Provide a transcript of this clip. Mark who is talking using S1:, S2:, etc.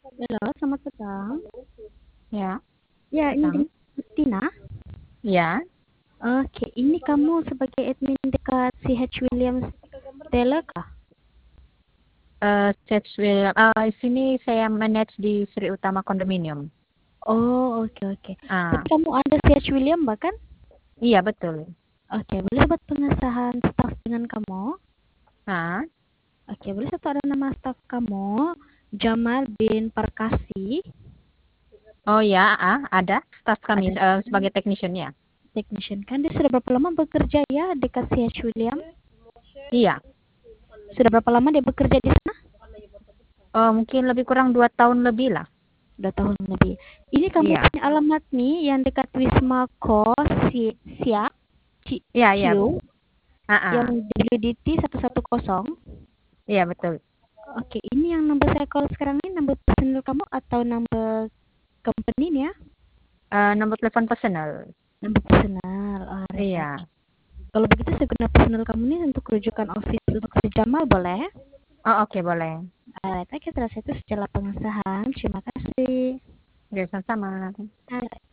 S1: Halo, selamat petang.
S2: Ya,
S1: Ya, ini
S2: petang.
S1: dengan Tina.
S2: Ya,
S1: Oke, ini kamu sebagai admin dekat CH Williams Taylor kah?
S2: di sini saya manage di Sri Utama Kondominium.
S1: Oh, oke oke. Tapi
S2: Ah,
S1: kamu ada CH William bahkan?
S2: iya betul.
S1: Oke, boleh buat pengesahan staf dengan kamu?
S2: Ah,
S1: Oke, boleh satu ada nama staf kamu, Jamal bin Parkasi.
S2: oh ya, ada staf kami
S1: Ada
S2: sebagai technician ya.
S1: technician kan? Dia sudah berapa lama bekerja ya dekat CH William?
S2: Iya,
S1: Sudah berapa lama dia bekerja di sana?
S2: mungkin lebih kurang 2 tahun lebih lah.
S1: 2 tahun lebih. Ini kamu
S2: Iya,
S1: punya alamat nih yang dekat Wisma Siak
S2: iya, iya.
S1: Ciu yang
S2: Ah,
S1: WDT 110.
S2: iya betul.
S1: Oke, ini yang nomor saya call sekarang ini nomor personil kamu atau nomor company nih ya?
S2: Nomor telepon personal.
S1: Nomor personal. Oh, right.
S2: Iya.
S1: Kalau begitu saya guna personil kamu nih untuk rujukan office untuk si Jamal boleh?
S2: Oh oke boleh.
S1: Alright, oke, terus itu setelah pengesahan. Terima kasih.
S2: Oke, sama-sama.
S1: Alright.